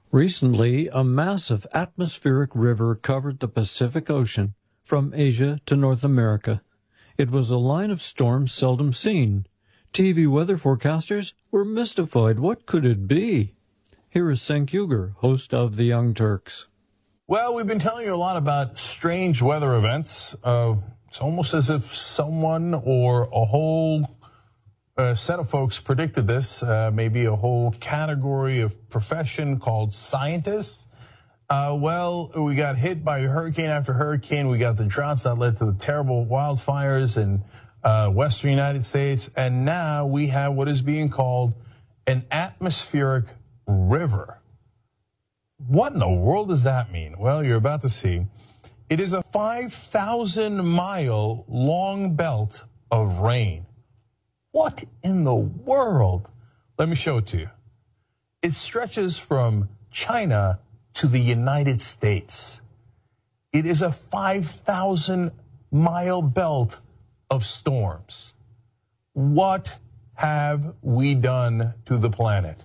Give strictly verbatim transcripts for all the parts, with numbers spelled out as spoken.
Recently, a massive atmospheric river covered the Pacific Ocean from Asia to North America. It was a line of storms seldom seen. T V weather forecasters were mystified. What could it be? Here is Cenk Uygur, host of The Young Turks. Well, we've been telling you a lot about strange weather events. Uh, it's almost as if someone or a whole uh, set of folks predicted this, uh, maybe a whole category of profession called scientists. Uh, well, we got hit by hurricane after hurricane. We got the droughts that led to the terrible wildfires in uh, western United States. And now we have what is being called an atmospheric river. What in the world does that mean? Well, you're about to see. It is a five thousand mile long belt of rain. What in the world? Let me show it to you. It stretches from China to the United States. It is a five thousand mile belt of storms. What have we done to the planet?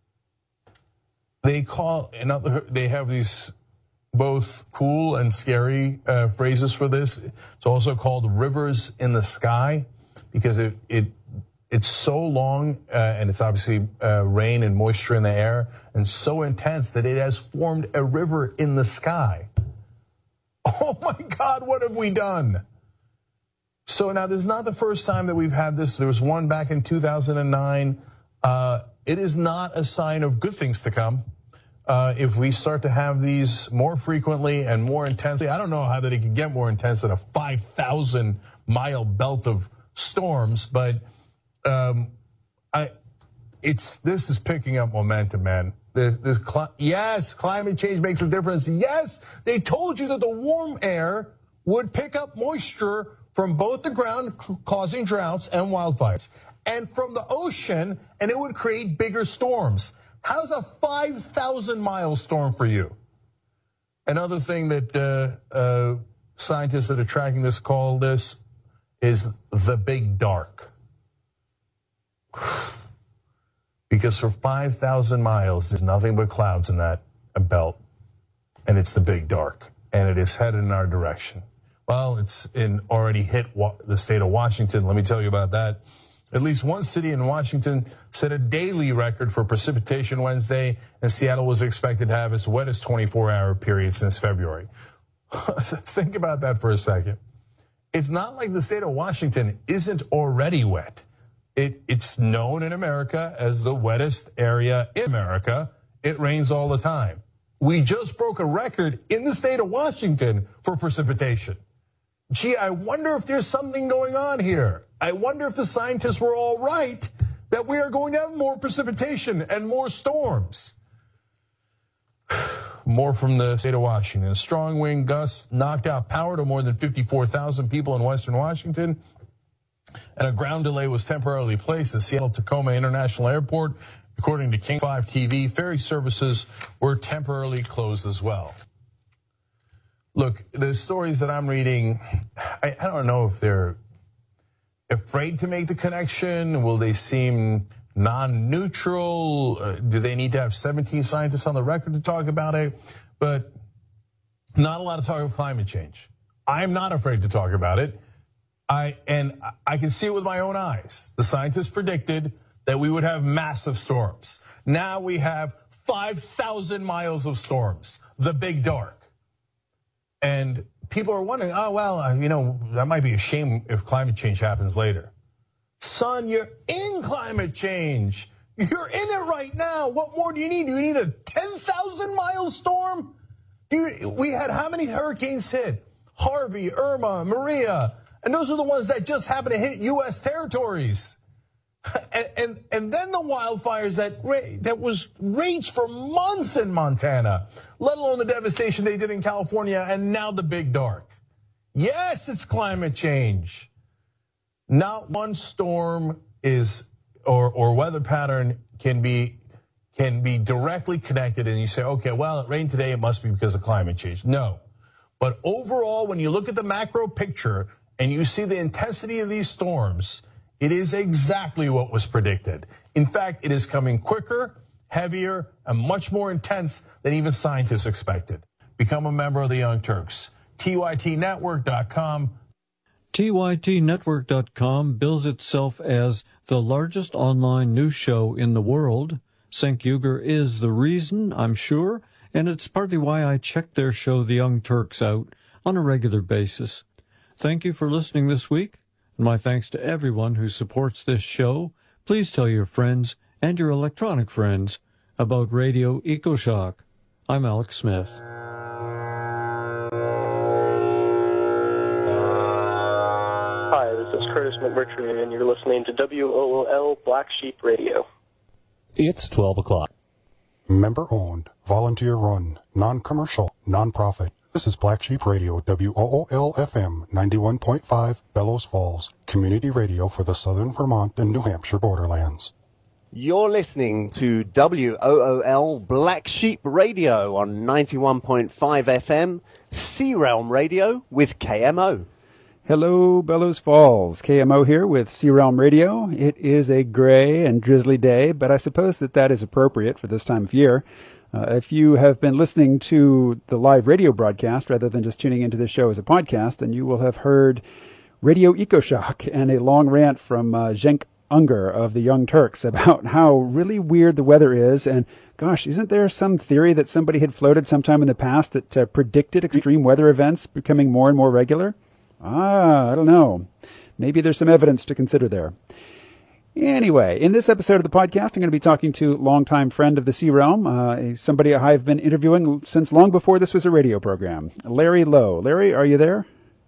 They call another. They have these both cool and scary uh, phrases for this. It's also called rivers in the sky because it it it's so long uh, and it's obviously uh, rain and moisture in the air and so intense that it has formed a river in the sky. Oh my God, what have we done? So now this is not the first time that we've had this. There was one back in two thousand nine. Uh, it is not a sign of good things to come. Uh, if we start to have these more frequently and more intensely, I don't know how that it could get more intense than a five thousand mile belt of storms, but um, I, it's this is picking up momentum, man. This, this yes, climate change makes a difference. Yes, they told you that the warm air would pick up moisture from both the ground, causing droughts and wildfires, and from the ocean, and it would create bigger storms. How's a five thousand mile storm for you? Another thing that uh, uh, scientists that are tracking this call this is the big dark. Because for five thousand miles, there's nothing but clouds in that belt, and it's the big dark, and it is headed in our direction. Well, it's in already hit the state of Washington. Let me tell you about that. At least one city in Washington set a daily record for precipitation Wednesday, and Seattle was expected to have its wettest twenty-four hour period since February. Think about that for a second. It's not like the state of Washington isn't already wet. It, it's known in America as the wettest area in America. It rains all the time. We just broke a record in the state of Washington for precipitation. Gee, I wonder if there's something going on here. I wonder if the scientists were all right that we are going to have more precipitation and more storms. More from the state of Washington. A strong wind gusts knocked out power to more than fifty-four thousand people in western Washington. And a ground delay was temporarily placed at Seattle-Tacoma International Airport. According to King five T V, ferry services were temporarily closed as well. Look, the stories that I'm reading, I, I don't know if they're afraid to make the connection. Will they seem non-neutral? Uh, do they need to have seventeen scientists on the record to talk about it? But not a lot of talk of climate change. I'm not afraid to talk about it. I and I can see it with my own eyes. The scientists predicted that we would have massive storms. Now we have five thousand miles of storms, the big dark. And people are wondering, oh, well, you know, that might be a shame if climate change happens later. Son, you're in climate change. You're in it right now. What more do you need? Do you need a ten thousand mile storm? Do you, we had how many hurricanes hit? Harvey, Irma, Maria. And those are the ones that just happened to hit U S territories. And, and, and then the wildfires that that was raged for months in Montana, let alone the devastation they did in California, and now the big dark. Yes, it's climate change. Not one storm is or or weather pattern can be can be directly connected, and you say, okay, well, it rained today, it must be because of climate change. No, but overall, when you look at the macro picture and you see the intensity of these storms, it is exactly what was predicted. In fact, it is coming quicker, heavier, and much more intense than even scientists expected. Become a member of the Young Turks. T Y T network dot com. T Y T network dot com bills itself as the largest online news show in the world. Cenk Uygur is the reason, I'm sure, and it's partly why I check their show, The Young Turks, out on a regular basis. Thank you for listening this week, and my thanks to everyone who supports this show. Please tell your friends and your electronic friends about Radio EcoShock. I'm Alex Smith. Hi, this is Curtis McMurtry, and you're listening to W O O L Black Sheep Radio. It's twelve o'clock. Member-owned, volunteer-run, non-commercial, non-profit. This is Black Sheep Radio, W O O L F M, ninety-one point five, Bellows Falls, community radio for the southern Vermont and New Hampshire borderlands. You're listening to W O O L Black Sheep Radio on ninety-one point five F M, Sea Realm Radio with K M O. Hello, Bellows Falls. K M O here with Sea Realm Radio. It is a gray and drizzly day, but I suppose that that is appropriate for this time of year. Uh, if you have been listening to the live radio broadcast rather than just tuning into this show as a podcast, then you will have heard Radio EcoShock and a long rant from uh, Cenk Uygur of the Young Turks about how really weird the weather is. And gosh, isn't there some theory that somebody had floated sometime in the past that uh, predicted extreme weather events becoming more and more regular? Ah, I don't know. Maybe there's some evidence to consider there. Anyway, in this episode of the podcast, I'm going to be talking to longtime friend of the Sea Realm, uh, somebody I've been interviewing since long before this was a radio program, Larry Lowe. Larry, are you there?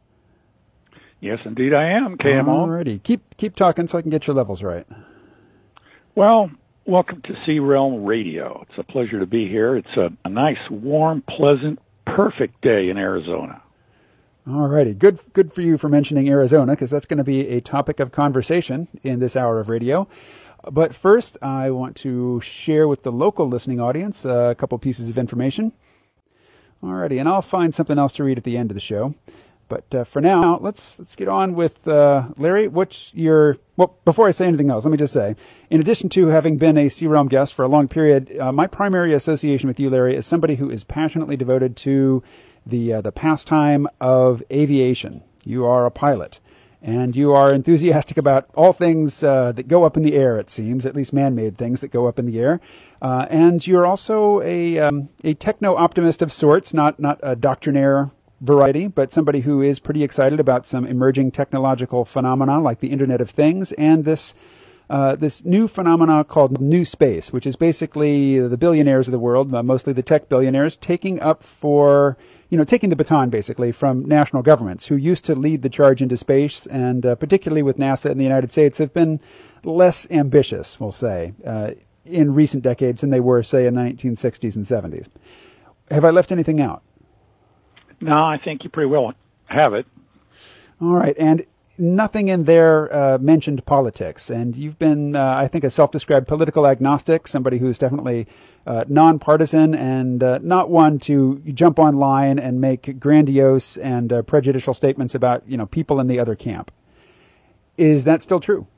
Yes, indeed I am, K M O. Alrighty. Keep, keep talking so I can get your levels right. Well, welcome to Sea Realm Radio. It's a pleasure to be here. It's a, a nice, warm, pleasant, perfect day in Arizona. All righty. Good good for you for mentioning Arizona, because that's going to be a topic of conversation in this hour of radio. But first, I want to share with the local listening audience a couple pieces of information. All righty. And I'll find something else to read at the end of the show. But uh, for now, let's let's get on with uh, Larry. What's your... Well, before I say anything else, let me just say, in addition to having been a Sea Realm guest for a long period, uh, my primary association with you, Larry, is somebody who is passionately devoted to the uh, the pastime of aviation. You are a pilot, and you are enthusiastic about all things uh, that go up in the air, it seems, at least man-made things that go up in the air. Uh, and you're also a um, a techno-optimist of sorts, not, not a doctrinaire variety, but somebody who is pretty excited about some emerging technological phenomena like the Internet of Things and this Uh, this new phenomena called New Space, which is basically the billionaires of the world, uh, mostly the tech billionaires, taking up for, you know, taking the baton basically from national governments who used to lead the charge into space, and uh, particularly with NASA in the United States, have been less ambitious, we'll say, uh, in recent decades than they were, say, in the nineteen sixties and seventies. Have I left anything out? No, I think you pretty well have it. All right, and nothing in there uh, mentioned politics, and you've been, uh, I think, a self-described political agnostic, somebody who's definitely uh, nonpartisan and uh, not one to jump online and make grandiose and uh, prejudicial statements about, you know, people in the other camp. Is that still true?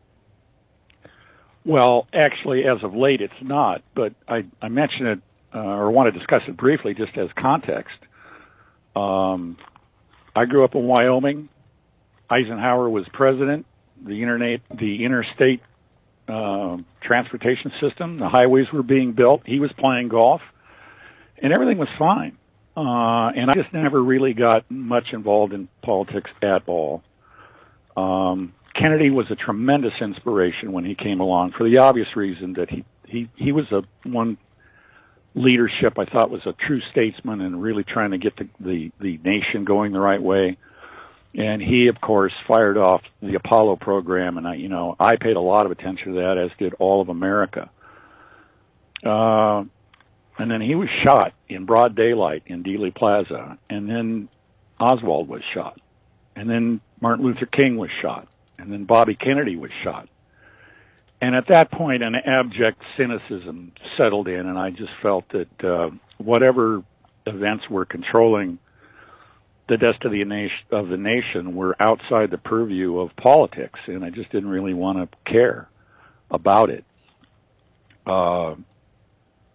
Well, actually, as of late, it's not, but I, I mentioned it, uh, or want to discuss it briefly just as context. Um, I grew up in Wyoming. Eisenhower was president. The internet, the interstate uh, transportation system, the highways were being built. He was playing golf, and everything was fine. Uh, and I just never really got much involved in politics at all. Um, Kennedy was a tremendous inspiration when he came along, for the obvious reason that he he he was a one leadership I thought was a true statesman and really trying to get the the, the nation going the right way. And he, of course, fired off the Apollo program, and I, you know, I paid a lot of attention to that, as did all of America. Uh, and then he was shot in broad daylight in Dealey Plaza, and then Oswald was shot, and then Martin Luther King was shot, and then Bobby Kennedy was shot. And at that point, an abject cynicism settled in, and I just felt that uh, whatever events were controlling the destiny of the nation were outside the purview of politics, and I just didn't really want to care about it. Uh,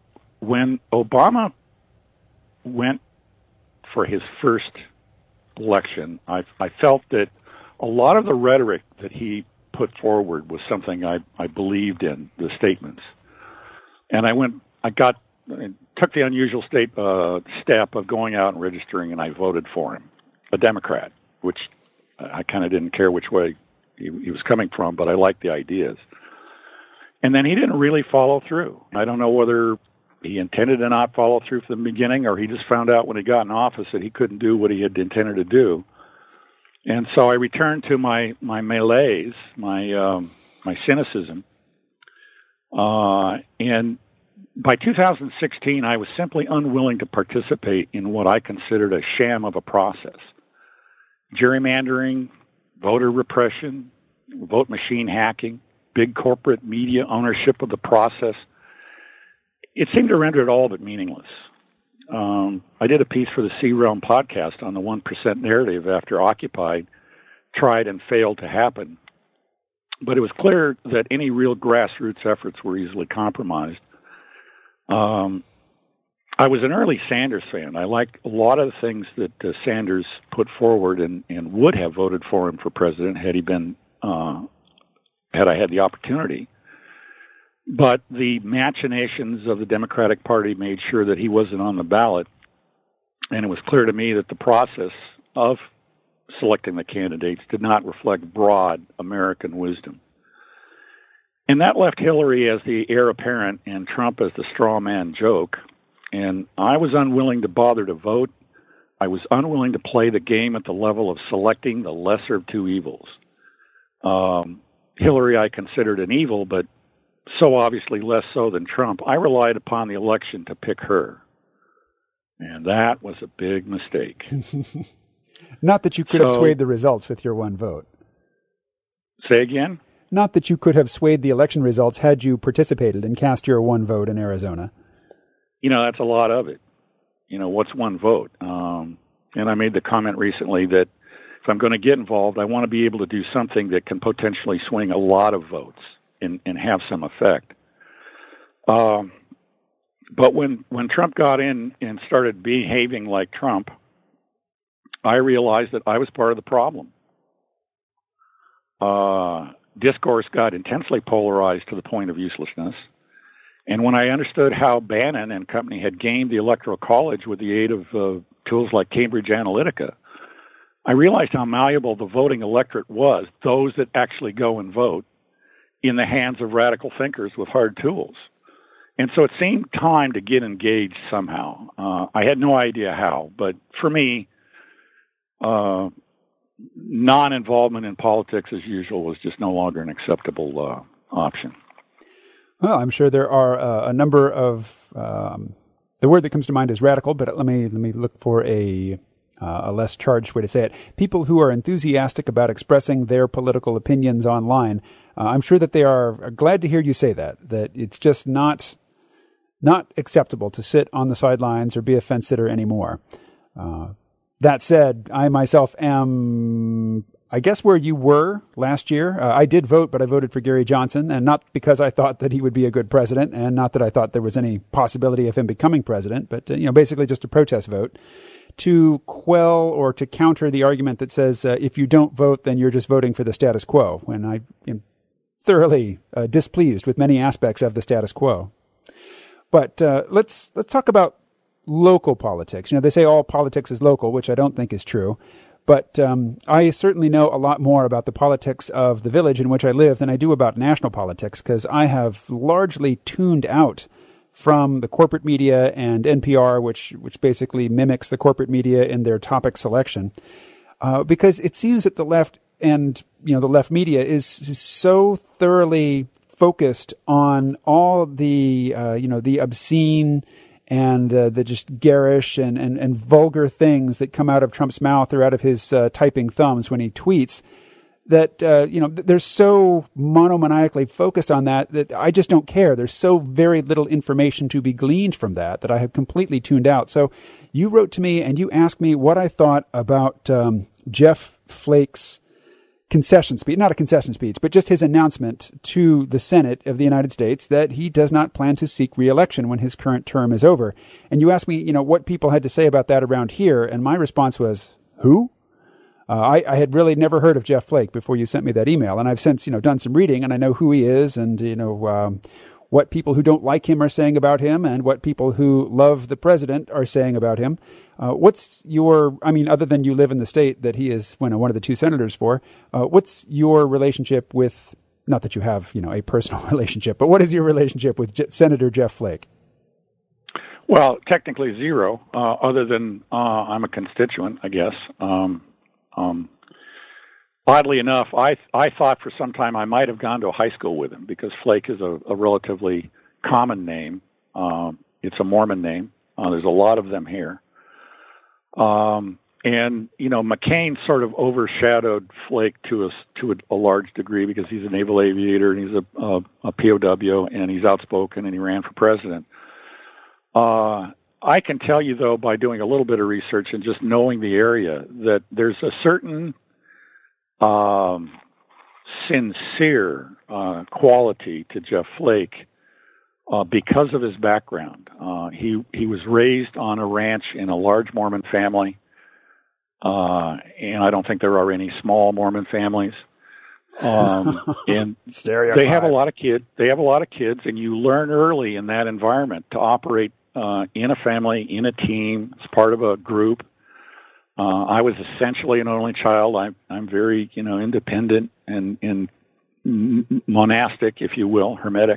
when Obama went for his first election, I, I felt that a lot of the rhetoric that he put forward was something I, I believed in, the statements. And I went, I got, took the unusual state, uh, step of going out and registering, and I voted for him, a Democrat, which I kind of didn't care which way he, he was coming from, but I liked the ideas. And then he didn't really follow through. I don't know whether he intended to not follow through from the beginning, or he just found out when he got in office that he couldn't do what he had intended to do. And so I returned to my, my malaise, my, um, my cynicism. Uh, and by two thousand sixteen, I was simply unwilling to participate in what I considered a sham of a process. Gerrymandering, voter repression, vote machine hacking, big corporate media ownership of the process. It seemed to render it all but meaningless. Um, I did a piece for the C-Realm podcast on the one percent narrative after Occupy tried and failed to happen. But it was clear that any real grassroots efforts were easily compromised. Um, I was an early Sanders fan. I liked a lot of the things that uh, Sanders put forward, and, and would have voted for him for president had he been, uh, had I had the opportunity. But the machinations of the Democratic Party made sure that he wasn't on the ballot, and it was clear to me that the process of selecting the candidates did not reflect broad American wisdom. And that left Hillary as the heir apparent and Trump as the straw man joke, and I was unwilling to bother to vote. I was unwilling to play the game at the level of selecting the lesser of two evils. Um, Hillary I considered an evil, but so obviously less so than Trump. I relied upon the election to pick her. And that was a big mistake. Not that you could so, have swayed the results with your one vote. Say again? Not that you could have swayed the election results had you participated and cast your one vote in Arizona. You know, that's a lot of it. You know, what's one vote? Um, and I made the comment recently that if I'm going to get involved, I want to be able to do something that can potentially swing a lot of votes and, and have some effect. Um, but when, when Trump got in and started behaving like Trump, I realized that I was part of the problem. Uh, discourse got intensely polarized to the point of uselessness. And when I understood how Bannon and company had gamed the Electoral College with the aid of uh, tools like Cambridge Analytica, I realized how malleable the voting electorate was, those that actually go and vote, in the hands of radical thinkers with hard tools. And so it seemed time to get engaged somehow. Uh, I had no idea how, but for me, uh, non-involvement in politics as usual was just no longer an acceptable uh, option. Well, I'm sure there are uh, a number of, um, the word that comes to mind is radical, but let me let me look for a uh, a less charged way to say it. People who are enthusiastic about expressing their political opinions online. Uh, I'm sure that they are glad to hear you say that, that it's just not not acceptable to sit on the sidelines or be a fence sitter anymore. Uh, that said, I myself am, I guess, where you were last year. Uh, I did vote, but I voted for Gary Johnson, and not because I thought that he would be a good president, and not that I thought there was any possibility of him becoming president, but uh, you know, basically just a protest vote to quell or to counter the argument that says uh, if you don't vote, then you're just voting for the status quo, when I am thoroughly uh, displeased with many aspects of the status quo. But uh, let's let's talk about local politics. You know, they say all politics is local, which I don't think is true. But um, I certainly know a lot more about the politics of the village in which I live than I do about national politics, because I have largely tuned out from the corporate media and N P R, which which basically mimics the corporate media in their topic selection, uh, because it seems that the left and you know the left media is, is so thoroughly focused on all the uh, you know the obscene and uh, the just garish and, and, and vulgar things that come out of Trump's mouth or out of his uh, typing thumbs when he tweets, that, uh, you know, they're so monomaniacally focused on that that I just don't care. There's so very little information to be gleaned from that that I have completely tuned out. So you wrote to me and you asked me what I thought about um, Jeff Flake's concession speech, not a concession speech, but just his announcement to the Senate of the United States that he does not plan to seek re-election when his current term is over. And you asked me, you know, what people had to say about that around here, and my response was, who? Uh, I, I had really never heard of Jeff Flake before you sent me that email, and I've since, you know, done some reading, and I know who he is, and, you know, um, what people who don't like him are saying about him, and what people who love the president are saying about him. Uh, what's your, I mean, other than you live in the state that he is you know, one of the two senators for, uh, what's your relationship with, not that you have, you know, a personal relationship, but what is your relationship with Je- Senator Jeff Flake? Well, technically zero, uh, other than uh, I'm a constituent, I guess. Um, um, oddly enough, I I thought for some time I might have gone to a high school with him because Flake is a, a relatively common name. Um, it's a Mormon name. Uh, there's a lot of them here. Um, and, you know, McCain sort of overshadowed Flake to a, to a, a large degree because he's a naval aviator and he's a, a, a P O W and he's outspoken and he ran for president. Uh, I can tell you, though, by doing a little bit of research and just knowing the area, that there's a certain um, sincere uh, quality to Jeff Flake uh, because of his background. Uh, he he was raised on a ranch in a large Mormon family, uh, and I don't think there are any small Mormon families. Um, and they have a lot of kids. They have a lot of kids, and you learn early in that environment to operate uh, in a family, in a team, as part of a group. Uh, I was essentially an only child. I'm I'm very you know independent and and monastic, if you will, hermetic.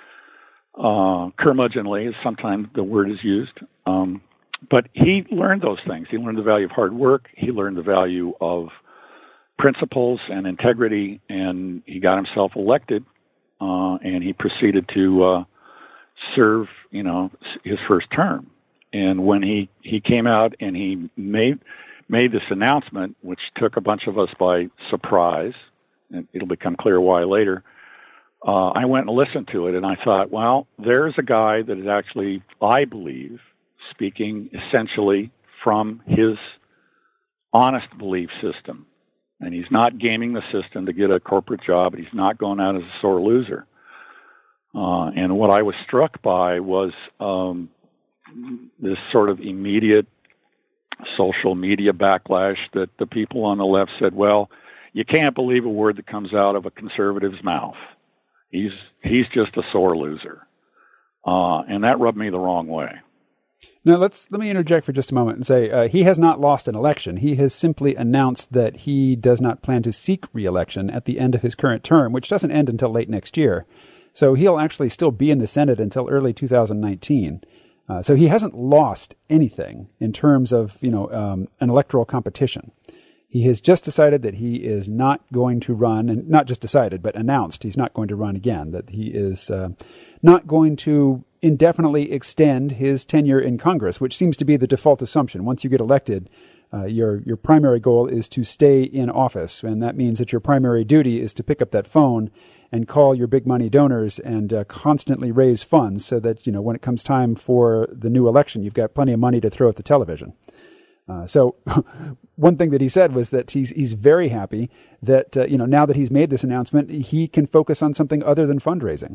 Uh, curmudgeonly is sometimes the word is used. Um, but he learned those things. He learned the value of hard work. He learned the value of principles and integrity, and he got himself elected, uh, and he proceeded to uh, serve, you know, his first term. And when he, he came out and he made made this announcement, which took a bunch of us by surprise, and it'll become clear why later, uh, I went and listened to it, and I thought, well, there's a guy that is actually, I believe, speaking essentially from his honest belief system. And he's not gaming the system to get a corporate job, and he's not going out as a sore loser. Uh, and what I was struck by was um, this sort of immediate social media backlash that the people on the left said, well, you can't believe a word that comes out of a conservative's mouth. He's he's just a sore loser. Uh, and that rubbed me the wrong way. Now, let's let me interject for just a moment and say uh, he has not lost an election. He has simply announced that he does not plan to seek re-election at the end of his current term, which doesn't end until late next year. So he'll actually still be in the Senate until early two thousand nineteen. Uh, so he hasn't lost anything in terms of, you know, um, an electoral competition. He has just decided that he is not going to run, and not just decided, but announced he's not going to run again, that he is uh, not going to indefinitely extend his tenure in Congress, which seems to be the default assumption. Once you get elected, uh, your your primary goal is to stay in office, and that means that your primary duty is to pick up that phone and call your big money donors and uh, constantly raise funds so that, you know, when it comes time for the new election, you've got plenty of money to throw at the television. Uh, so one thing that he said was that he's he's very happy that, uh, you know, now that he's made this announcement, he can focus on something other than fundraising.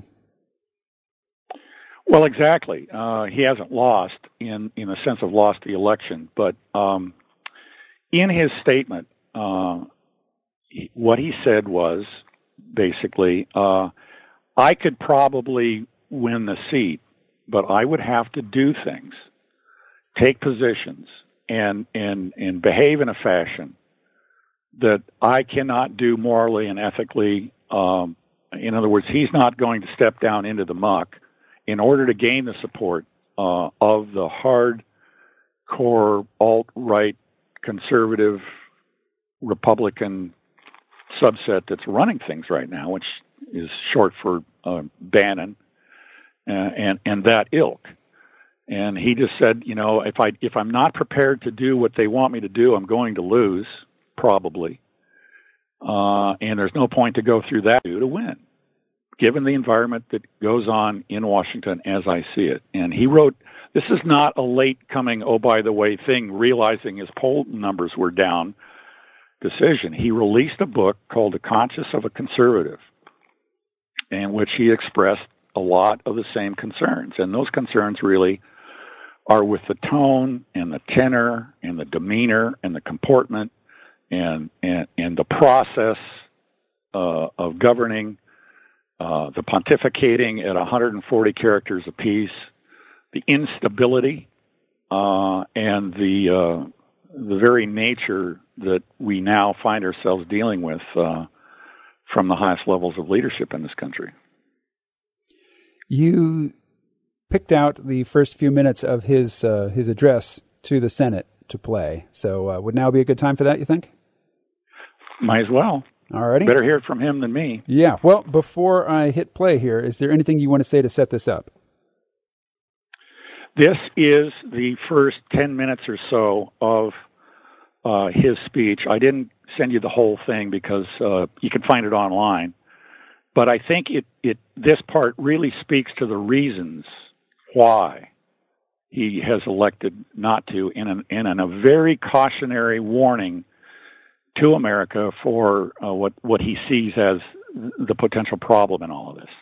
Well, exactly. Uh, he hasn't lost in, in the sense of lost the election, but um, in his statement, uh, he, what he said was basically, uh, I could probably win the seat, but I would have to do things, take positions, and and and behave in a fashion that I cannot do morally and ethically. Um, in other words, he's not going to step down into the muck in order to gain the support uh, of the hardcore alt-right conservative Republican subset that's running things right now, which is short for uh, Bannon uh, and and that ilk. And he just said, you know, if I if I'm not prepared to do what they want me to do, I'm going to lose probably, uh, and there's no point to go through that to win, given the environment that goes on in Washington as I see it. And he wrote, this is not a late coming, oh, by the way, thing, realizing his poll numbers were down. decision. He released a book called The Conscience of a Conservative, in which he expressed a lot of the same concerns. And those concerns really are with the tone and the tenor and the demeanor and the comportment and and, and the process uh, of governing, uh, the pontificating at one hundred forty characters apiece, the instability, uh, and the uh, the very nature that we now find ourselves dealing with uh, from the highest levels of leadership in this country. You picked out the first few minutes of his uh, his address to the Senate to play. So uh, would now be a good time for that, you think? Might as well. All righty. Better hear it from him than me. Yeah. Well, before I hit play here, is there anything you want to say to set this up? This is the first ten minutes or so of uh, his speech. I didn't send you the whole thing because uh, you can find it online. But I think it, it this part really speaks to the reasons why he has elected not to, in, an, in an, a very cautionary warning to America for uh, what, what he sees as the potential problem in all of this.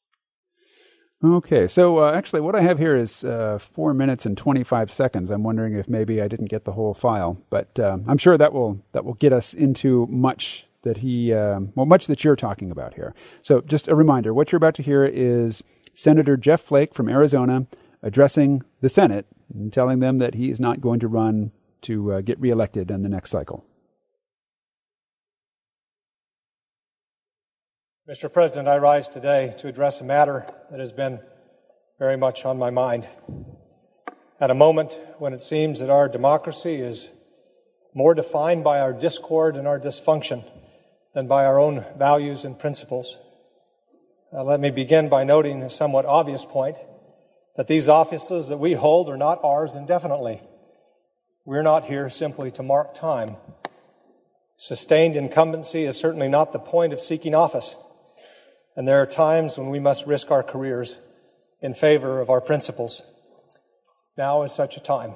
Okay, so uh, actually what I have here is uh, four minutes and twenty-five seconds. I'm wondering if maybe I didn't get the whole file, but uh, I'm sure that will that will get us into much that he, um, well, much that you're talking about here. So just a reminder, what you're about to hear is Senator Jeff Flake from Arizona addressing the Senate and telling them that he is not going to run to uh, get reelected in the next cycle. Mister President, I rise today to address a matter that has been very much on my mind. At a moment when it seems that our democracy is more defined by our discord and our dysfunction than by our own values and principles. Uh, let me begin by noting a somewhat obvious point, that these offices that we hold are not ours indefinitely. We're not here simply to mark time. Sustained incumbency is certainly not the point of seeking office. And there are times when we must risk our careers in favor of our principles. Now is such a time.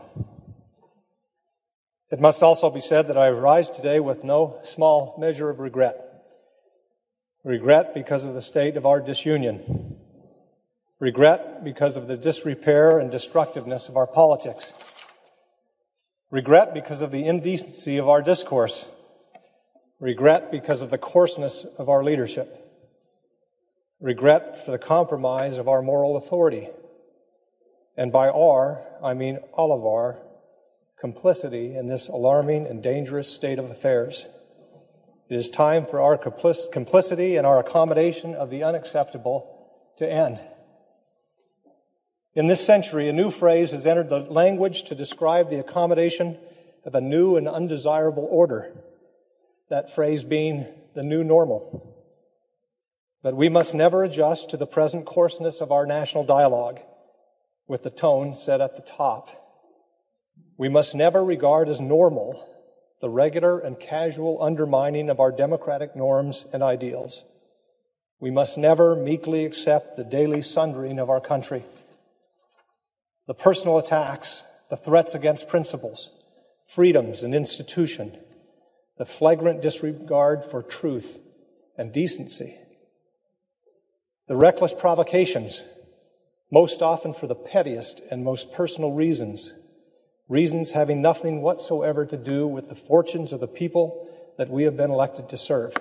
It must also be said that I rise today with no small measure of regret. Regret because of the state of our disunion. Regret because of the disrepair and destructiveness of our politics. Regret because of the indecency of our discourse. Regret because of the coarseness of our leadership. Regret for the compromise of our moral authority. And by our, I mean all of our, complicity in this alarming and dangerous state of affairs. It is time for our complicity and our accommodation of the unacceptable to end. In this century, a new phrase has entered the language to describe the accommodation of a new and undesirable order, that phrase being the new normal. But we must never adjust to the present coarseness of our national dialogue with the tone set at the top. We must never regard as normal the regular and casual undermining of our democratic norms and ideals. We must never meekly accept the daily sundering of our country. The personal attacks, the threats against principles, freedoms and institution, the flagrant disregard for truth and decency, the reckless provocations, most often for the pettiest and most personal reasons, reasons having nothing whatsoever to do with the fortunes of the people that we have been elected to serve.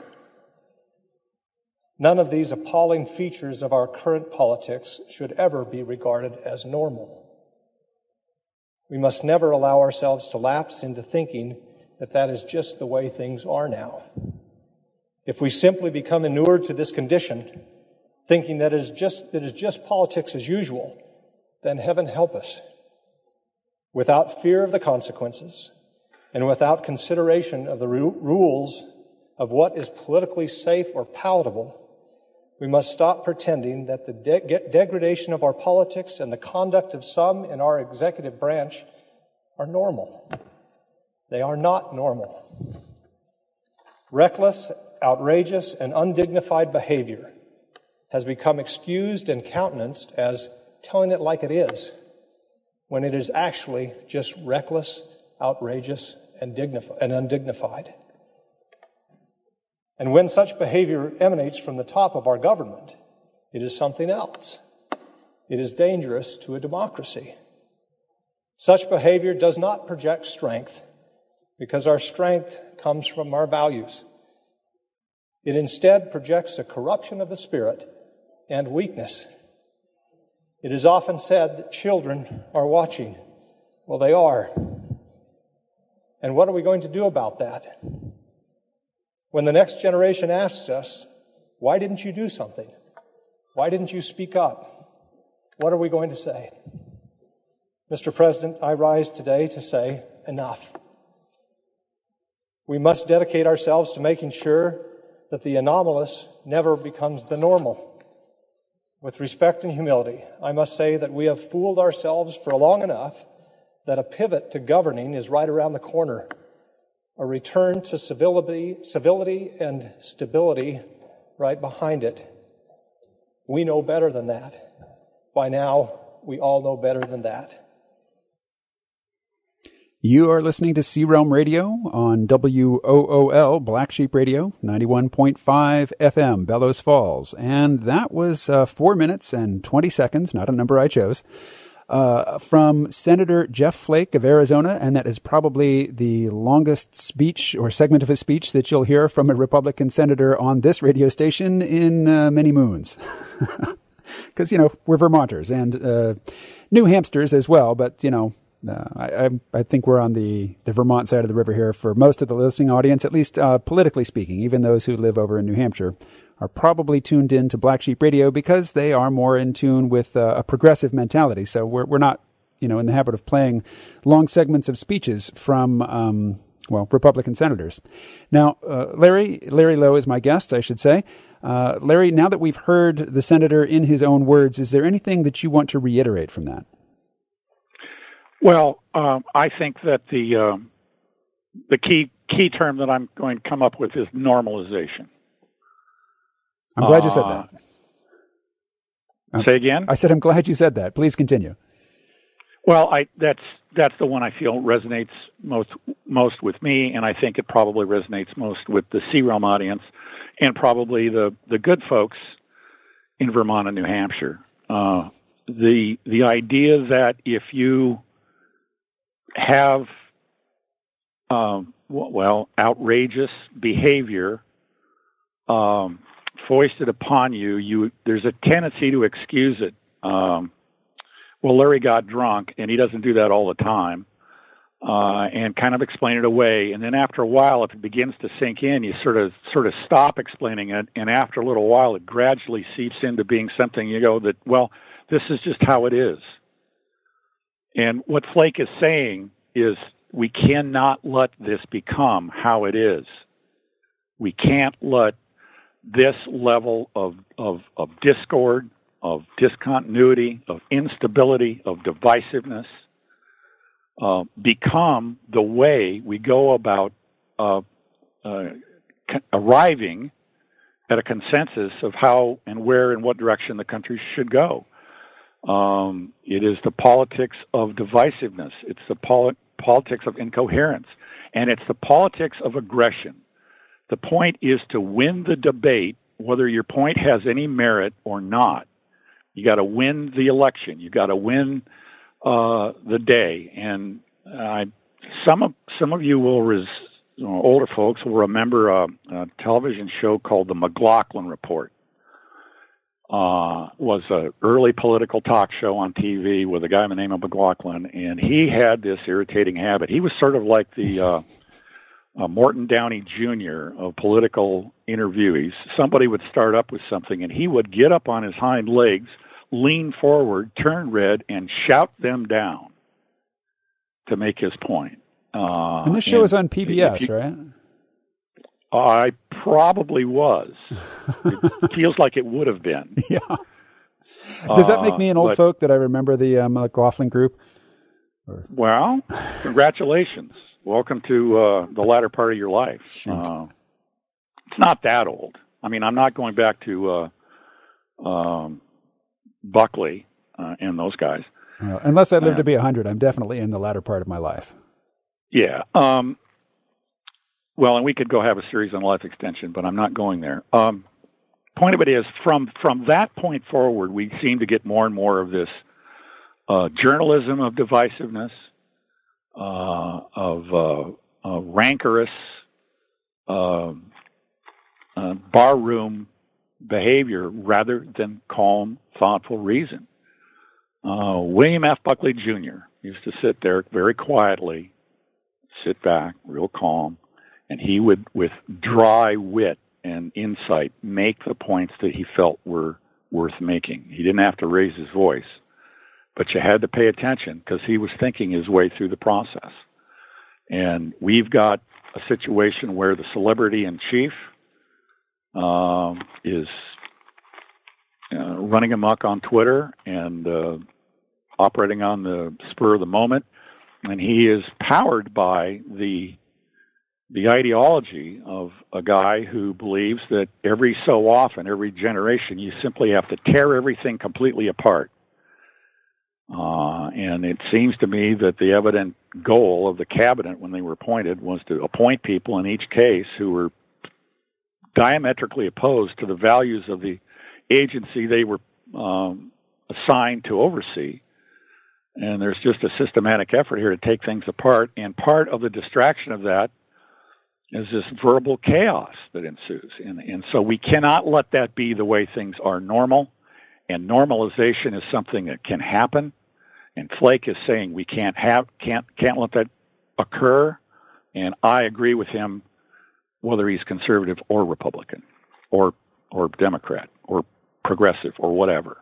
None of these appalling features of our current politics should ever be regarded as normal. We must never allow ourselves to lapse into thinking that that is just the way things are now. If we simply become inured to this condition, thinking that it is just, that it is just politics as usual, then heaven help us. Without fear of the consequences and without consideration of the ru- rules of what is politically safe or palatable, we must stop pretending that the de- degradation of our politics and the conduct of some in our executive branch are normal. They are not normal. Reckless, outrageous, and undignified behavior has become excused and countenanced as telling it like it is, when it is actually just reckless, outrageous, and, dignifi- and undignified. And when such behavior emanates from the top of our government, it is something else. It is dangerous to a democracy. Such behavior does not project strength, because our strength comes from our values. It instead projects a corruption of the spirit and weakness. It is often said that children are watching. Well, they are. And what are we going to do about that? When the next generation asks us, why didn't you do something? Why didn't you speak up? What are we going to say? Mister President, I rise today to say enough. We must dedicate ourselves to making sure that the anomalous never becomes the normal. With respect and humility, I must say that we have fooled ourselves for long enough that a pivot to governing is right around the corner. A return to civility, civility and stability right behind it. We know better than that. By now, we all know better than that. You are listening to C Realm Radio on W O O L Black Sheep Radio, ninety-one point five F M, Bellows Falls. And that was uh, four minutes and twenty seconds, not a number I chose, uh, from Senator Jeff Flake of Arizona. And that is probably the longest speech or segment of his speech that you'll hear from a Republican senator on this radio station in uh, many moons. Because, you know, we're Vermonters and uh, New Hampsters as well, but, you know, Uh, I, I think we're on the, the Vermont side of the river here for most of the listening audience, at least uh, politically speaking. Even those who live over in New Hampshire are probably tuned in to Black Sheep Radio because they are more in tune with uh, a progressive mentality. So we're we're not, you know, in the habit of playing long segments of speeches from, um, well, Republican senators. Now, uh, Larry Larry Lowe is my guest, I should say. Uh, Larry, now that we've heard the senator in his own words, is there anything that you want to reiterate from that? Well, um, I think that the um, the key key term that I'm going to come up with is normalization. I'm glad uh, you said that. Say again? I said I'm glad you said that. Please continue. Well, I that's that's the one I feel resonates most most with me, and I think it probably resonates most with the C Realm audience, and probably the the good folks in Vermont and New Hampshire. Uh, the the idea that if you have, um, well, outrageous behavior um, foisted upon you, you there's a tendency to excuse it. Um, well, Larry got drunk, and he doesn't do that all the time, uh, and kind of explain it away. And then after a while, if it begins to sink in, you sort of sort of stop explaining it, and after a little while, it gradually seeps into being something you go that, well, this is just how it is. And what Flake is saying is we cannot let this become how it is. We can't let this level of, of, of discord, of discontinuity, of instability, of divisiveness uh, become the way we go about uh, uh, c- arriving at a consensus of how and where and what direction the country should go. Um, it is the politics of divisiveness. It's the poli- politics of incoherence. And it's the politics of aggression. The point is to win the debate, whether your point has any merit or not. You got to win the election. You got to win uh, the day. And uh, some of some of you will, res- you know, older folks will remember a, a television show called The McLaughlin Report. Uh, was an early political talk show on T V with a guy by the name of McLaughlin, and he had this irritating habit. He was sort of like the uh, uh, Morton Downey Junior of political interviewees. Somebody would start up with something, and he would get up on his hind legs, lean forward, turn red, and shout them down to make his point. Uh, and this show and is on P B S, you, right? I probably was. It feels like it would have been. Yeah. Does that make me an old uh, but, folk that I remember the uh, McLaughlin group? Or... Well, congratulations. Welcome to uh, the latter part of your life. Uh, it's not that old. I mean, I'm not going back to uh, um, Buckley uh, and those guys. Well, unless I live uh, to be one hundred, I'm definitely in the latter part of my life. Yeah. Um, well, and we could go have a series on life extension, but I'm not going there. Um, point of it is, from from that point forward, we seem to get more and more of this uh, journalism of divisiveness, uh, of uh, uh, rancorous uh, uh, barroom behavior rather than calm, thoughtful reason. Uh, William F. Buckley Junior used to sit there very quietly, sit back, real calm, and he would, with dry wit and insight, make the points that he felt were worth making. He didn't have to raise his voice, but you had to pay attention because he was thinking his way through the process. And we've got a situation where the celebrity in chief um, is uh, running amok on Twitter and uh, operating on the spur of the moment, and he is powered by the the ideology of a guy who believes that every so often, every generation, you simply have to tear everything completely apart. Uh, and it seems to me that the evident goal of the cabinet when they were appointed was to appoint people in each case who were diametrically opposed to the values of the agency they were um, assigned to oversee. And there's just a systematic effort here to take things apart. And part of the distraction of that is this verbal chaos that ensues. And, and so we cannot let that be the way things are normal. And normalization is something that can happen. And Flake is saying we can't have, can't, can't let that occur. And I agree with him, whether he's conservative or Republican or, or Democrat or progressive or whatever.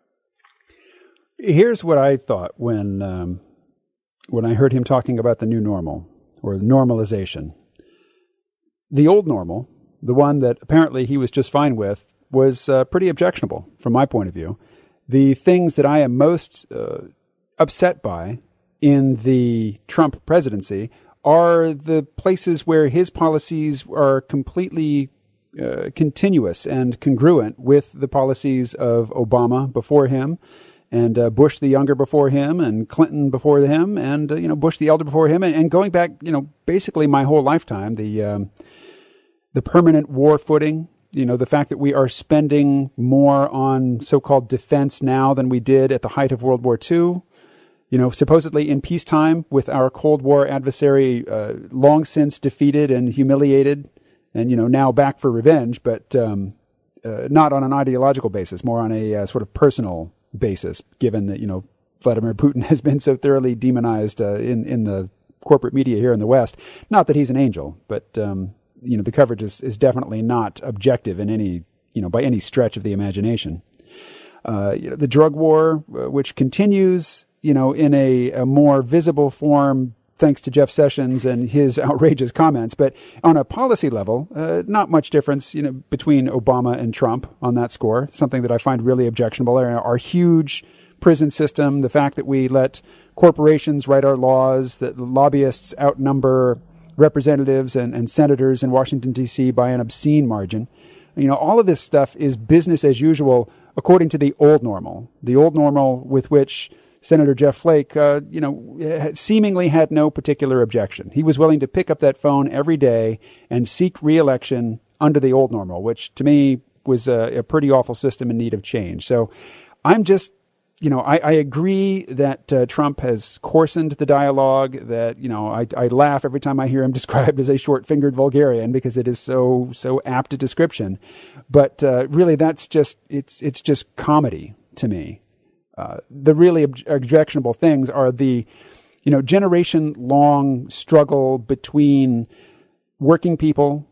Here's what I thought when um, when I heard him talking about the new normal or normalization. The old normal, the one that apparently he was just fine with, was uh, pretty objectionable from my point of view. The things that I am most uh, upset by in the Trump presidency are the places where his policies are completely uh, continuous and congruent with the policies of Obama before him, and uh, Bush the younger before him, and Clinton before him, and uh, you know Bush the elder before him, and, and going back, you know, basically my whole lifetime, the um, the permanent war footing, you know, the fact that we are spending more on so-called defense now than we did at the height of World War Two, you know, supposedly in peacetime with our Cold War adversary uh, long since defeated and humiliated, and you know now back for revenge, but um, uh, not on an ideological basis, more on a uh, sort of personal basis, given that, you know, Vladimir Putin has been so thoroughly demonized uh, in, in the corporate media here in the West. Not that he's an angel, but, um, you know, the coverage is, is definitely not objective in any, you know, by any stretch of the imagination. Uh, you know, the drug war, uh, which continues, you know, in a, a more visible form, thanks to Jeff Sessions and his outrageous comments. But on a policy level, uh, not much difference, you know, between Obama and Trump on that score. Something that I find really objectionable are our huge prison system, the fact that we let corporations write our laws, that lobbyists outnumber representatives and, and senators in Washington, D C by an obscene margin. You know, all of this stuff is business as usual according to the old normal, the old normal with which Senator Jeff Flake, uh, you know, seemingly had no particular objection. He was willing to pick up that phone every day and seek re-election under the old normal, which to me was a, a pretty awful system in need of change. So I'm just, you know, I, I agree that uh, Trump has coarsened the dialogue, that, you know, I, I laugh every time I hear him described as a short-fingered vulgarian because it is so, so apt a description. But uh, really that's just, it's, it's just comedy to me. Uh, the really ob- objectionable things are the, you know, generation-long struggle between working people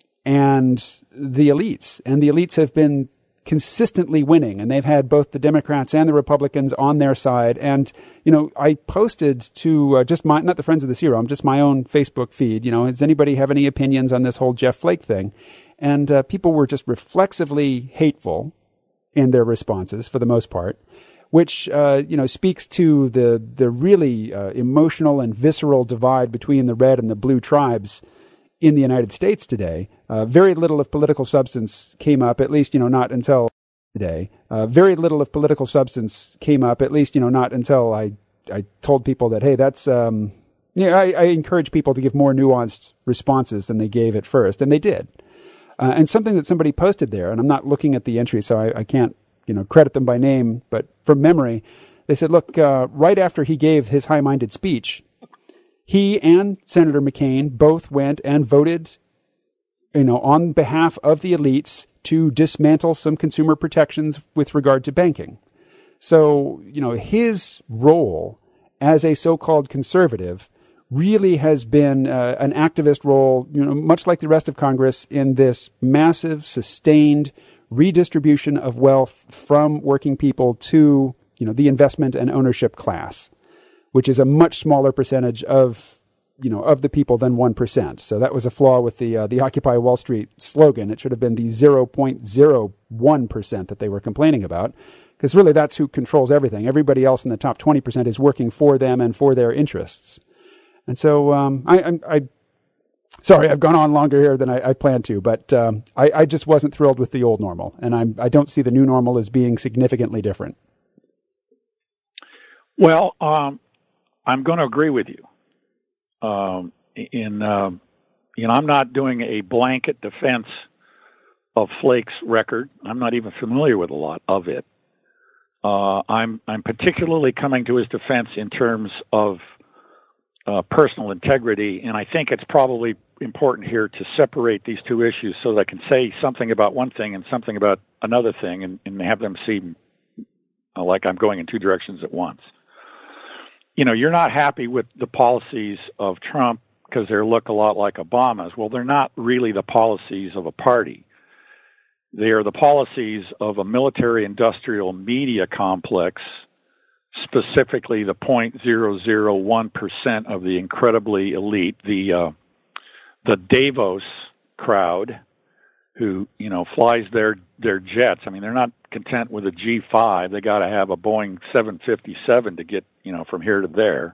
and the elites. And the elites have been consistently winning, and they've had both the Democrats and the Republicans on their side. And, you know, I posted to uh, just my, not the Friends of the Serum, just my own Facebook feed, you know, does anybody have any opinions on this whole Jeff Flake thing? And uh, people were just reflexively hateful in their responses for the most part, which, uh, you know, speaks to the, the really uh, emotional and visceral divide between the red and the blue tribes in the United States today. Uh, very little of political substance came up, at least, you know, not until today. Uh, very little of political substance came up, at least, you know, not until I, I told people that, hey, that's, um, Yeah, I, I encourage people to give more nuanced responses than they gave at first, and they did. Uh, and something that somebody posted there, and I'm not looking at the entry, so I, I can't, you know, credit them by name, but from memory, they said, look, uh, right after he gave his high-minded speech, he and Senator McCain both went and voted, you know, on behalf of the elites to dismantle some consumer protections with regard to banking. So, you know, his role as a so-called conservative really has been uh, an activist role, you know, much like the rest of Congress, in this massive, sustained redistribution of wealth from working people to, you know, the investment and ownership class, which is a much smaller percentage of, you know, of the people than one percent. So that was a flaw with the uh, the Occupy Wall Street slogan. It should have been the zero point zero one percent that they were complaining about, because really that's who controls everything. Everybody else in the top twenty percent is working for them and for their interests. And so, um, I, I, I, sorry, I've gone on longer here than I, I planned to, but um, I, I just wasn't thrilled with the old normal, and I'm, I don't see the new normal as being significantly different. Well, um, I'm going to agree with you. Um, in, um, you know, I'm not doing a blanket defense of Flake's record. I'm not even familiar with a lot of it. Uh, I'm, I'm particularly coming to his defense in terms of Uh, personal integrity, and I think it's probably important here to separate these two issues so that I can say something about one thing and something about another thing, and, and have them seem uh, like I'm going in two directions at once. You know, you're not happy with the policies of Trump because they look a lot like Obama's. Well, they're not really the policies of a party. They are the policies of a military-industrial media complex, specifically the zero point zero zero one percent of the incredibly elite, the uh, the Davos crowd, who, you know, flies their their jets. I mean, they're not content with a G five. They got to have a Boeing seven fifty-seven to get, you know, from here to there.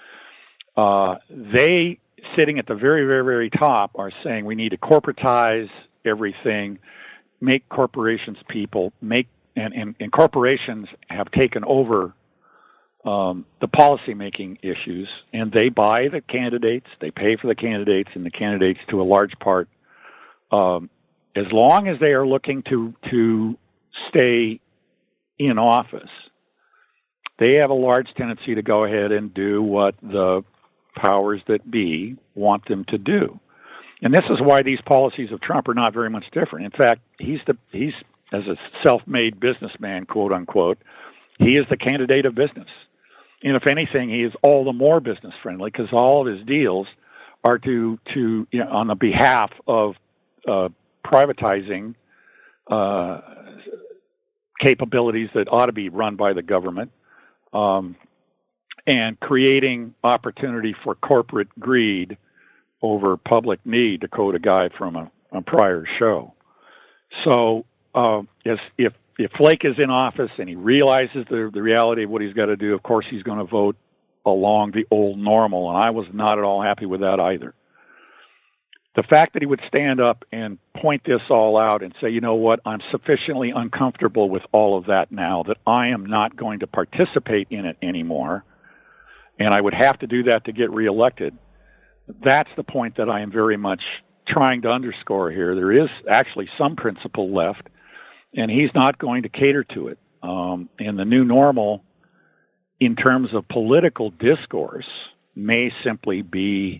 Uh, they, sitting at the very, very, very top, are saying we need to corporatize everything, make corporations people, make and, and, and corporations have taken over Um, the policy-making issues, and they buy the candidates, they pay for the candidates, and the candidates, to a large part, um, as long as they are looking to to stay in office, they have a large tendency to go ahead and do what the powers that be want them to do. And this is why these policies of Trump are not very much different. In fact, he's the he's as a self-made businessman, quote unquote, he is the candidate of business. And if anything, he is all the more business friendly because all of his deals are to to you know, on the behalf of uh, privatizing uh, capabilities that ought to be run by the government, um, and creating opportunity for corporate greed over public need, to quote a guy from a, a prior show. So, uh, if if If Flake is in office and he realizes the, the reality of what he's got to do, of course he's going to vote along the old normal, and I was not at all happy with that either. The fact that he would stand up and point this all out and say, you know what, I'm sufficiently uncomfortable with all of that now that I am not going to participate in it anymore, and I would have to do that to get reelected, that's the point that I am very much trying to underscore here. There is actually some principle left, and he's not going to cater to it. Um, and the new normal, in terms of political discourse, may simply be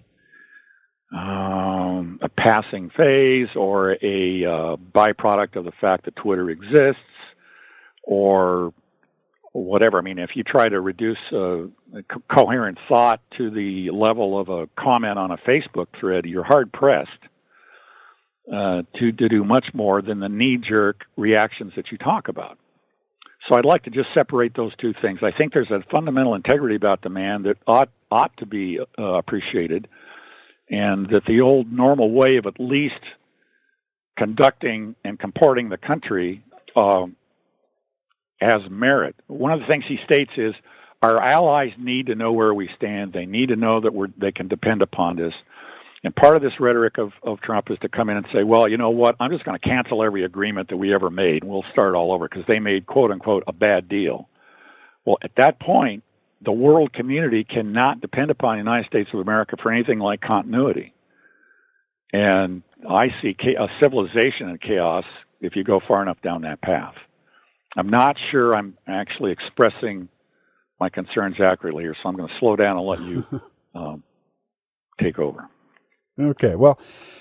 um, a passing phase or a uh, byproduct of the fact that Twitter exists, or whatever. I mean, if you try to reduce uh, a co- coherent thought to the level of a comment on a Facebook thread, you're hard-pressed Uh, to, to do much more than the knee-jerk reactions that you talk about. So I'd like to just separate those two things. I think there's a fundamental integrity about the man that ought ought to be uh, appreciated, and that the old normal way of at least conducting and comporting the country uh, has merit. One of the things he states is our allies need to know where we stand. They need to know that we're, they can depend upon this. And part of this rhetoric of, of Trump is to come in and say, well, you know what, I'm just going to cancel every agreement that we ever made, and we'll start all over because they made, quote unquote, a bad deal. Well, at that point, the world community cannot depend upon the United States of America for anything like continuity. And I see a civilization in chaos if you go far enough down that path. I'm not sure I'm actually expressing my concerns accurately here, so I'm going to slow down and let you um, take over. Okay, well,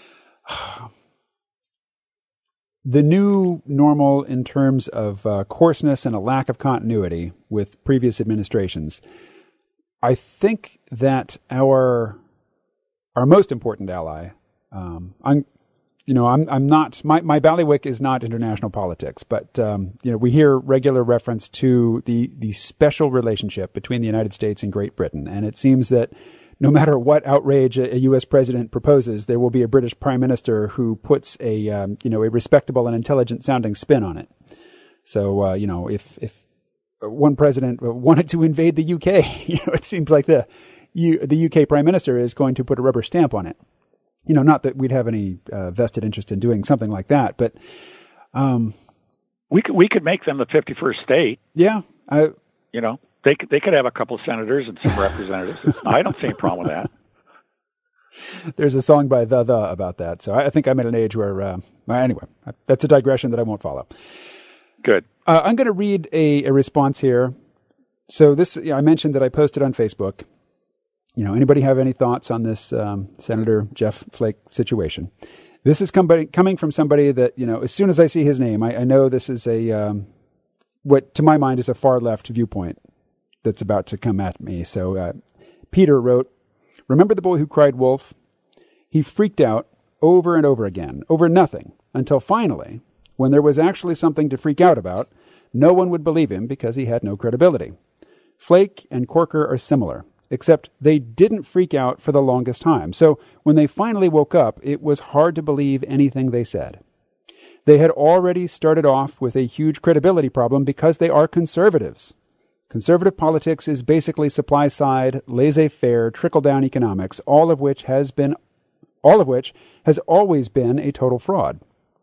the new normal in terms of uh, coarseness and a lack of continuity with previous administrations, I think that our our most important ally, um, I'm, you know, I'm I'm not my my bailiwick is not international politics, but um, you know, we hear regular reference to the the special relationship between the United States and Great Britain, and it seems that no matter what outrage a, a U S president proposes, there will be a British prime minister who puts a um, you know a respectable and intelligent sounding spin on it. So uh, you know, if if one president wanted to invade the U K, you know, it seems like the you, the U K prime minister is going to put a rubber stamp on it. You know, not that we'd have any uh, vested interest in doing something like that, but um, we could we could make them the fifty-first state. Yeah, I, you know. They could, they could have a couple of senators and some representatives. I don't see a problem with that. There's a song by The The about that. So I think I'm at an age where, uh, anyway, that's a digression that I won't follow. Good. Uh, I'm going to read a, a response here. So this, you know, I mentioned that I posted on Facebook. You know, anybody have any thoughts on this um, Senator Jeff Flake situation? This is com- coming from somebody that, you know, as soon as I see his name, I, I know this is a, um, what to my mind is a far left viewpoint that's about to come at me. So uh, Peter wrote, "Remember the boy who cried wolf? He freaked out over and over again, over nothing, until finally, when there was actually something to freak out about, no one would believe him because he had no credibility. Flake and Corker are similar, except they didn't freak out for the longest time. So when they finally woke up, it was hard to believe anything they said. They had already started off with a huge credibility problem because they are conservatives. Conservative politics is basically supply-side, laissez-faire, trickle-down economics, all of which has been, all of which has always been a total fraud.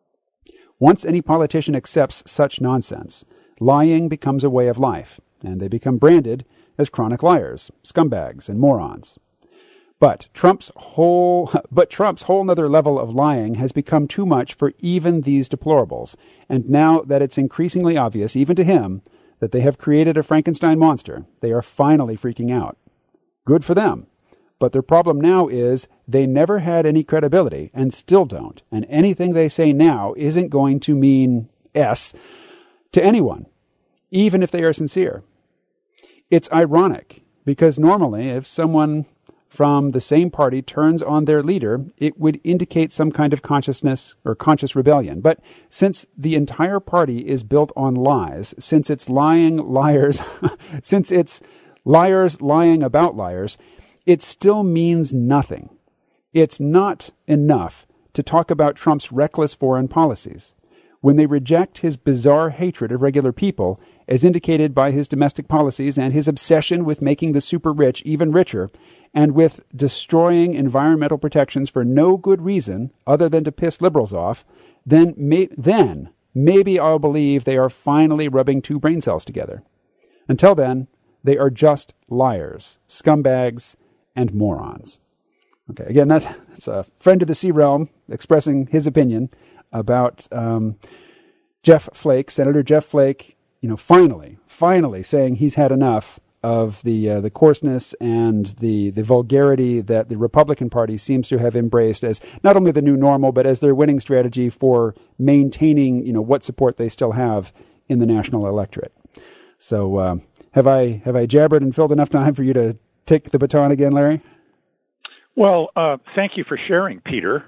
Once any politician accepts such nonsense, lying becomes a way of life, and they become branded as chronic liars, scumbags, and morons. But Trump's whole, but Trump's whole nother level of lying has become too much for even these deplorables, and now that it's increasingly obvious, even to him, that they have created a Frankenstein monster, they are finally freaking out. Good for them. But their problem now is they never had any credibility and still don't. And anything they say now isn't going to mean S to anyone, even if they are sincere. It's ironic because normally if someone from the same party turns on their leader, it would indicate some kind of consciousness or conscious rebellion. But since the entire party is built on lies, since it's lying liars, since it's liars lying about liars, it still means nothing. It's not enough to talk about Trump's reckless foreign policies. When they reject his bizarre hatred of regular people, as indicated by his domestic policies and his obsession with making the super rich even richer, and with destroying environmental protections for no good reason other than to piss liberals off, then, may, then maybe I'll believe they are finally rubbing two brain cells together. Until then, they are just liars, scumbags, and morons. Okay, again, that's, that's a friend of the Sea Realm expressing his opinion about um, Jeff Flake, Senator Jeff Flake, you know, finally, finally saying he's had enough of the uh, the coarseness and the, the vulgarity that the Republican Party seems to have embraced as not only the new normal, but as their winning strategy for maintaining, you know, what support they still have in the national electorate. So uh, have I have I jabbered and filled enough time for you to take the baton again, Larry? Well, uh, thank you for sharing, Peter.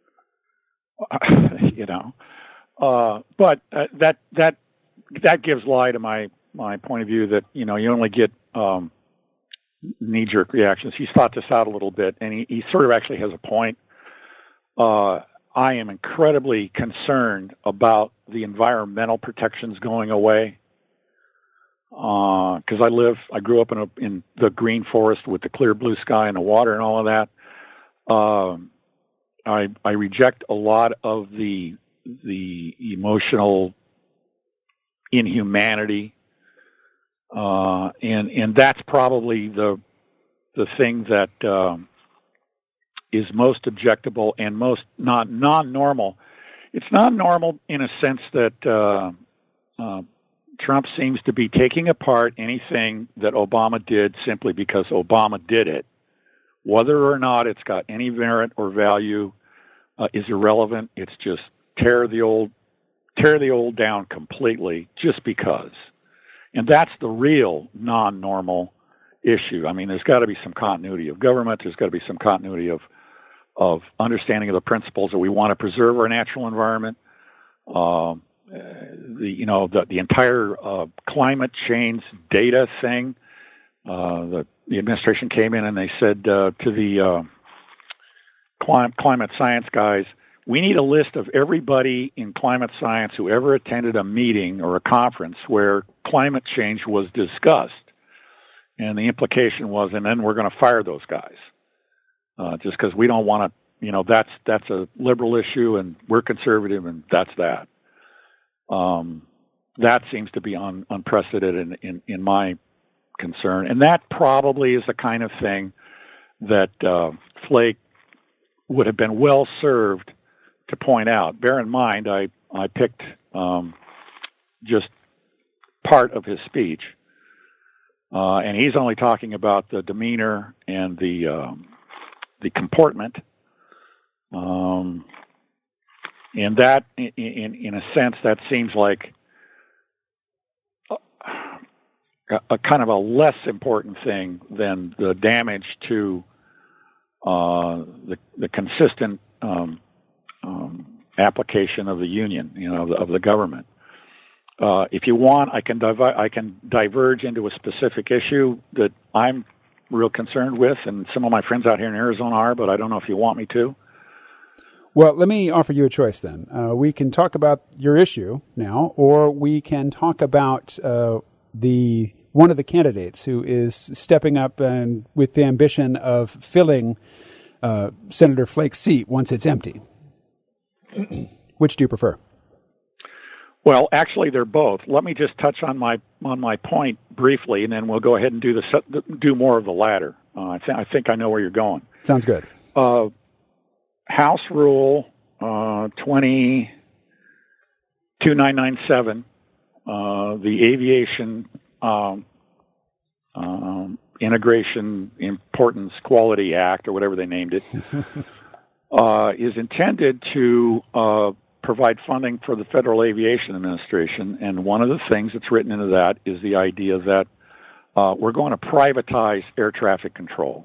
you know, uh, but uh, that that that gives lie to my my point of view that, you know, you only get um, knee-jerk reactions. He's thought this out a little bit, and he, he sort of actually has a point. Uh, I am incredibly concerned about the environmental protections going away because uh, I live, I grew up in a, in the green forest with the clear blue sky and the water and all of that. Um, I I reject a lot of the the emotional inhumanity Uh, and, and that's probably the, the thing that, um, is most objectable and most not non-normal. It's not normal in a sense that, uh, uh, Trump seems to be taking apart anything that Obama did simply because Obama did it. Whether or not it's got any merit or value uh, is irrelevant. It's just tear the old, tear the old down completely just because. And that's the real non-normal issue. I mean, there's got to be some continuity of government. There's got to be some continuity of of understanding of the principles that we want to preserve our natural environment. Um, the you know the the entire uh, climate change data thing. Uh, the the administration came in and they said uh, to the uh, clim- climate science guys, we need a list of everybody in climate science who ever attended a meeting or a conference where climate change was discussed. And the implication was, and then we're going to fire those guys uh, just because we don't want to. You know, that's that's a liberal issue, and we're conservative, and that's that. Um, that seems to be un, unprecedented in, in, in my concern. And that probably is the kind of thing that uh, Flake would have been well served to point out. Bear in mind, I, I picked um, just part of his speech, uh, and he's only talking about the demeanor and the, um, the comportment. Um, And that, in, in, in a sense, that seems like a, a kind of a less important thing than the damage to uh, the, the consistent um, um, application of the union, you know, of the, of the government. Uh, if you want, I can divi- I can diverge into a specific issue that I'm real concerned with, and some of my friends out here in Arizona are, but I don't know if you want me to. Well, let me offer you a choice then. Uh, we can talk about your issue now, or we can talk about uh, the one of the candidates who is stepping up and with the ambition of filling uh, Senator Flake's seat once it's empty. Which do you prefer? Well, actually, they're both. Let me just touch on my on my point briefly, and then we'll go ahead and do the do more of the latter. Uh, I, th- I think I know where you're going. Sounds good. Uh, House Rule uh, twenty-two nine ninety-seven, uh, the Aviation um, um, Integration Importance Quality Act, or whatever they named it, uh, is intended to uh, provide funding for the Federal Aviation Administration. And one of the things that's written into that is the idea that uh, we're going to privatize air traffic control.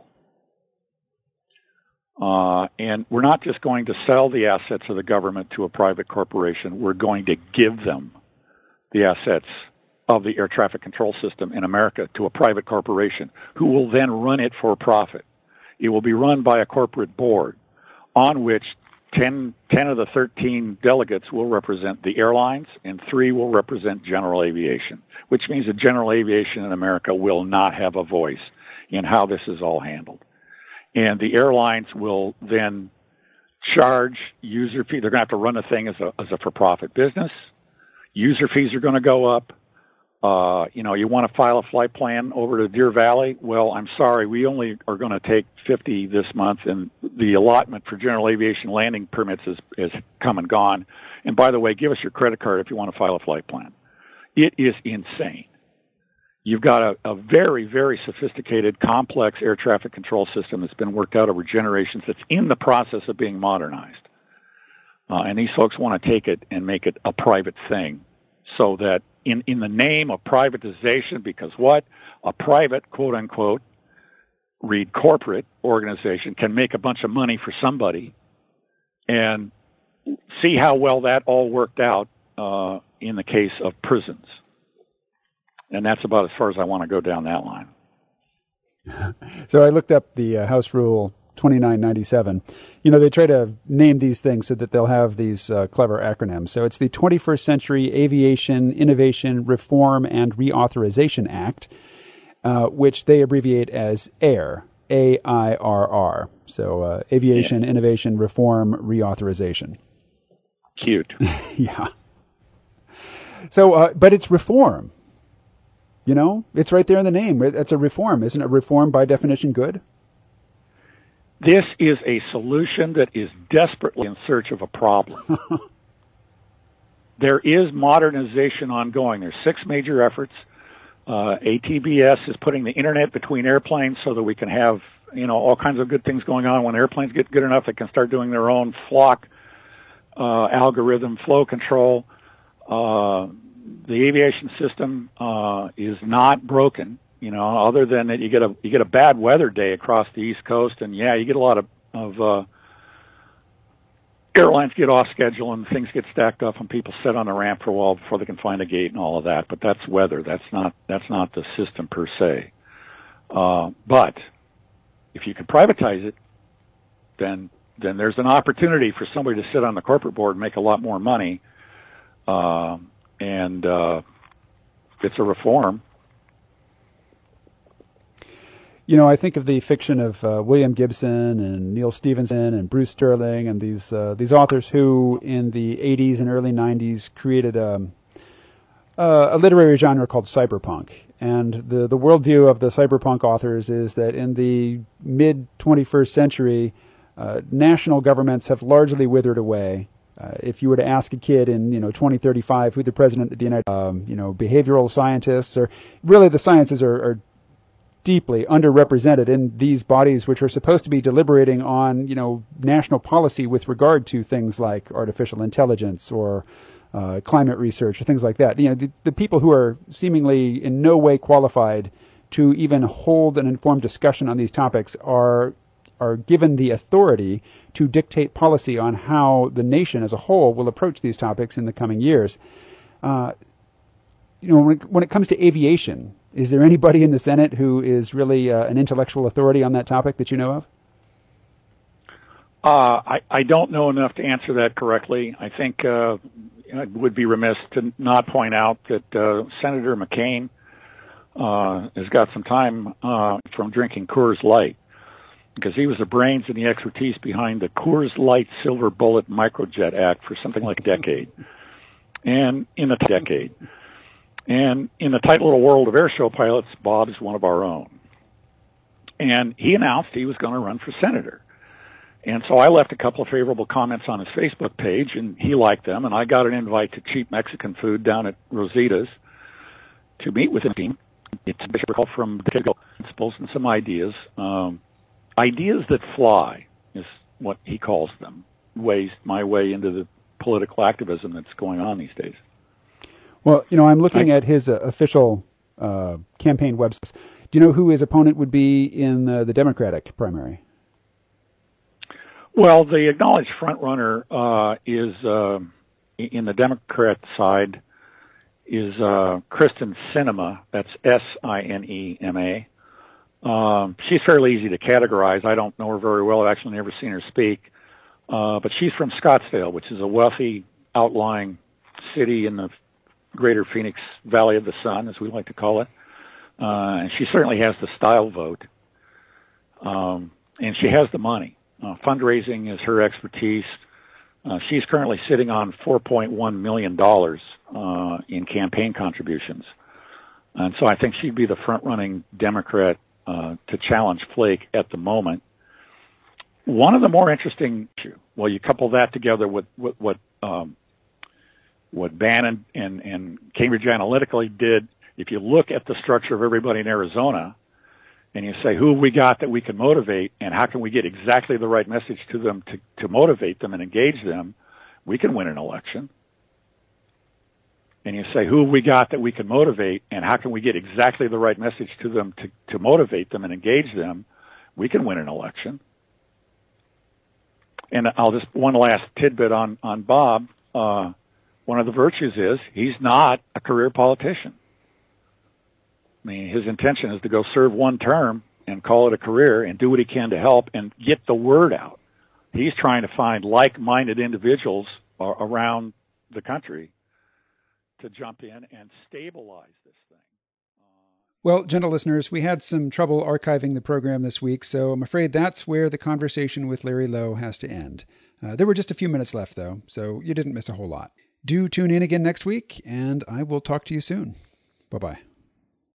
Uh, and we're not just going to sell the assets of the government to a private corporation. We're going to give them the assets of the air traffic control system in America to a private corporation who will then run it for profit. It will be run by a corporate board on which ten, ten of the thirteen delegates will represent the airlines and three will represent general aviation, which means that general aviation in America will not have a voice in how this is all handled. And the airlines will then charge user fee. They're going to have to run the thing as a, as a for-profit business. User fees are going to go up. Uh, you know, you want to file a flight plan over to Deer Valley? Well, I'm sorry, we only are going to take fifty this month, and the allotment for general aviation landing permits is, is come and gone. And by the way, give us your credit card if you want to file a flight plan. It is insane. You've got a, a very, very sophisticated, complex air traffic control system that's been worked out over generations that's in the process of being modernized. Uh, and these folks want to take it and make it a private thing so that in, in the name of privatization, because what? A private, quote-unquote, read corporate organization can make a bunch of money for somebody and see how well that all worked out uh, in the case of prisons. And that's about as far as I want to go down that line. So I looked up the uh, House Rule twenty-nine ninety-seven. You know, they try to name these things so that they'll have these uh, clever acronyms. So it's the twenty-first Century Aviation Innovation Reform and Reauthorization Act, uh, which they abbreviate as AIR, A I R R. So uh, Aviation yeah. Innovation Reform Reauthorization. Cute. Yeah. So, uh, but it's reform. You know, it's right there in the name. It's a reform. Isn't a reform by definition good? This is a solution that is desperately in search of a problem. There is modernization ongoing. There's six major efforts. Uh, A T B S is putting the internet between airplanes so that we can have, you know, all kinds of good things going on. When airplanes get good enough, they can start doing their own flock uh, algorithm flow control. Uh, the aviation system uh, is not broken, you know, other than that you get a you get a bad weather day across the East Coast, and yeah, you get a lot of of uh, airlines get off schedule and things get stacked up and people sit on the ramp for a while before they can find a gate and all of that. But that's weather. That's not that's not the system per se. Uh, but if you can privatize it, then then there's an opportunity for somebody to sit on the corporate board and make a lot more money. Uh, and uh, it's a reform. You know, I think of the fiction of uh, William Gibson and Neil Stephenson and Bruce Sterling and these uh, these authors who, in the eighties and early nineties, created a, uh, a literary genre called cyberpunk. And the, the worldview of the cyberpunk authors is that in the mid twenty-first century, uh, national governments have largely withered away. Uh, if you were to ask a kid in, you know, twenty thirty-five who the president of the United, um, you know, behavioral scientists, or really the sciences are, are deeply underrepresented in these bodies, which are supposed to be deliberating on, you know, national policy with regard to things like artificial intelligence or uh, climate research or things like that. You know, the, the people who are seemingly in no way qualified to even hold an informed discussion on these topics are are given the authority to dictate policy on how the nation as a whole will approach these topics in the coming years. Uh, you know, when it, when it comes to aviation, is there anybody in the Senate who is really uh, an intellectual authority on that topic that you know of? Uh, I, I don't know enough to answer that correctly. I think uh, I would be remiss to not point out that uh, Senator McCain uh, has got some time uh, from drinking Coors Light, because he was the brains and the expertise behind the Coors Light Silver Bullet Microjet Act for something like a decade. And in a decade. And in the tight little world of airshow pilots, Bob is one of our own. And he announced he was going to run for senator. And so I left a couple of favorable comments on his Facebook page, and he liked them, and I got an invite to cheap Mexican food down at Rosita's to meet with him. It's a bishop from the principles and some ideas. Um, ideas that fly is what he calls them. Ways my way into the political activism that's going on these days. Well, you know, I'm looking I, at his uh, official uh, campaign website. Do you know who his opponent would be in uh, the Democratic primary? Well, the acknowledged frontrunner uh, is, uh, in the Democrat side, is uh, Kristen Sinema. That's S I N E M A. Um, she's fairly easy to categorize. I don't know her very well. I've actually never seen her speak. Uh, but she's from Scottsdale, which is a wealthy, outlying city in the greater Phoenix Valley of the Sun, as we like to call it. Uh, and she certainly has the style vote. Um, and she has the money. Uh, fundraising is her expertise. Uh, she's currently sitting on four point one million dollars uh, in campaign contributions. And so I think she'd be the front-running Democrat uh, to challenge Flake at the moment. One of the more interesting issues, well, you couple that together with, with what um, what Bannon and, and Cambridge Analytica did. If you look at the structure of everybody in Arizona, and you say, who have we got that we can motivate, and how can we get exactly the right message to them to, to motivate them and engage them, we can win an election. And you say, who have we got that we can motivate, and how can we get exactly the right message to them to, to motivate them and engage them, we can win an election. And I'll just, one last tidbit on, on Bob. Uh, one of the virtues is he's not a career politician. I mean, his intention is to go serve one term and call it a career and do what he can to help and get the word out. He's trying to find like-minded individuals around the country to jump in and stabilize this thing. Well, gentle listeners, we had some trouble archiving the program this week, so I'm afraid that's where the conversation with Larry Lowe has to end. Uh, there were just a few minutes left, though, so you didn't miss a whole lot. Do tune in again next week, and I will talk to you soon. Bye-bye.